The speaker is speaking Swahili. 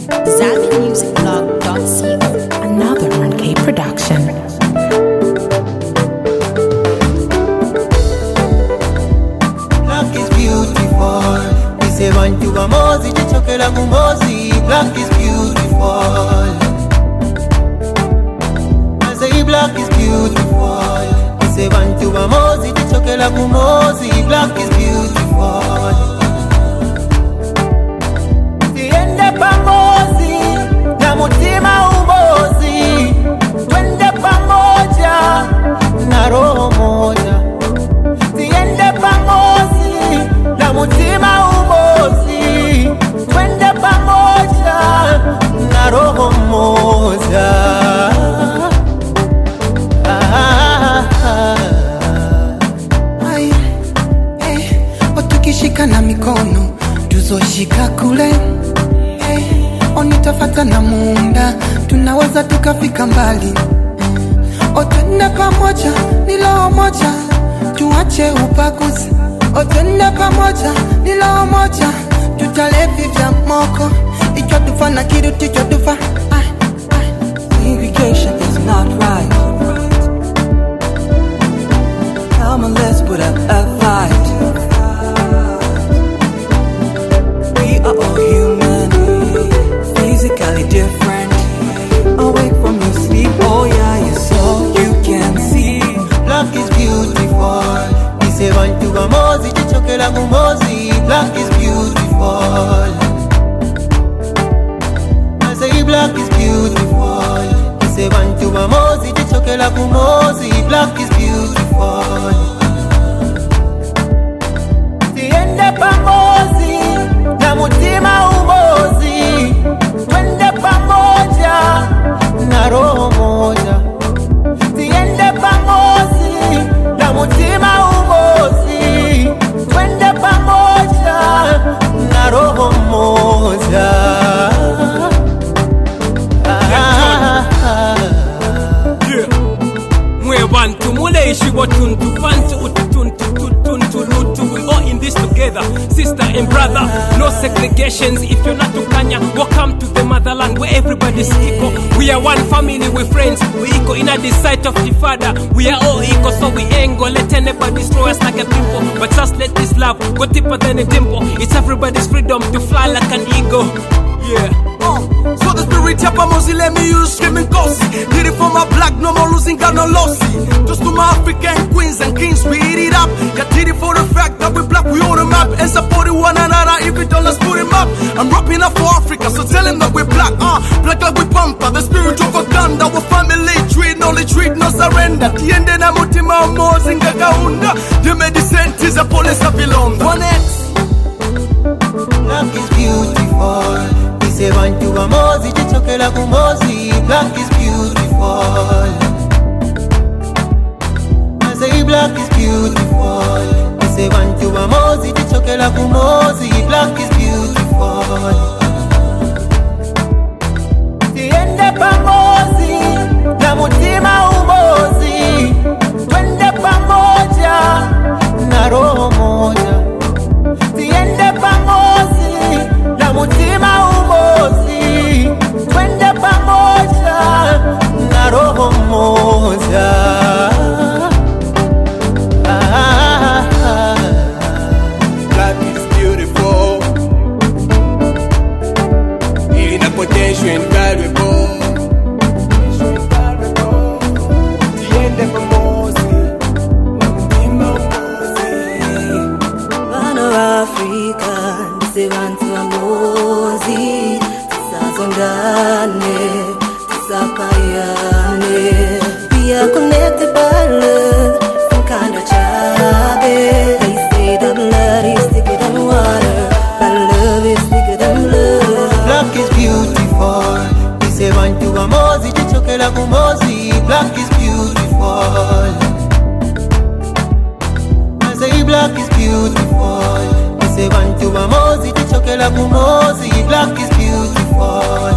ZambianMusicBlog.co. Another RK production. Black is beautiful. We say want to a mozi, chichokela kumozi. Black is beautiful. I say black is beautiful. We say want to a mozi, chichokela kumozi. Black is beautiful. Tiende pamozi, na mutima umozi. Twende pamoja, na roho moja. Tiende pamozi, na mutima umozi. Twende pamoja, na roho moja. Watukishika na mikono tuzoshika kule, onitafata na muunda, tunaweza tukafika mbali. Otwende pamoja, ni roho moja, tuache ubaguzi. Otwende pamoja, ni roho moja, tutalevi vya moko. Icho tufa na kidu ticho tufa. Segregation is not right. Come on, let's put up a fight. We are all human, physically different. Awake from your sleep, oh yeah, you so you can see. Black is beautiful. We say want to a mozi, chichokela kumozi. Black is beautiful. I say black is beautiful. We say want to a mozi, chichokela kumozi. Black is beautiful. Tiende pamozi, na mutima umozi. Twende pamoja, na roho moja. Tiende pamozi, na mutima umozi. Twende pamoja, na roho moja. Mwe bantu mule ishi watuntu bantu ututuntu tutuntu lutu. We all in this together, sister and brother. No segregations if you're not Tukanya. Welcome to the motherland where everybody's equal. We are one family, we friends. We equal in the sight of the Father. We are all equal, so we ain't gonna let anybody destroy us like a pimple. But just let this love go deeper than a dimple. It's everybody's freedom to fly like an eagle. Yeah. So the spirit ya pamozi, let me use screaming kosi. Did it for my black, no more losing, got no lossy. Just to my African queens and kings, we eat it up. Got did it for the fact that we black, we on the map. And supporting one another, if we don't, let's put him up. I'm rapping up for Africa, so tell him that we black. Black like we pampa, the spirit of Uganda. Our family tree, no retreat, no surrender. Tiende na mutima mozi ngagaunda. The medicine is a police of belong. One X. Black is beautiful. We say want to a mozi, chichokela kumozi. Black is beautiful. I say black is beautiful. We say want to a mozi, chichokela kumozi. Black is beautiful. Tiende pamozi, na mutima umozi. Twende pamoja, na roho moja. Tiende pamozi, na mutima umozi. Twende pamoja, na roho moja. Black is beautiful. In a potential invaluable. Tiende pamozi, na mutima umozi. Bana wa Afrika, nise bantu amozi. Tisazongane, tisapayane. We are connected by love, some kind of chabe. They say the blood is thicker than water, but love is thicker than love. Black is beautiful. We say want to a mozi, chichokela kumozi. Black is beautiful. I say black is beautiful. We say want to a mozi, chichokela kumozi. Black is beautiful.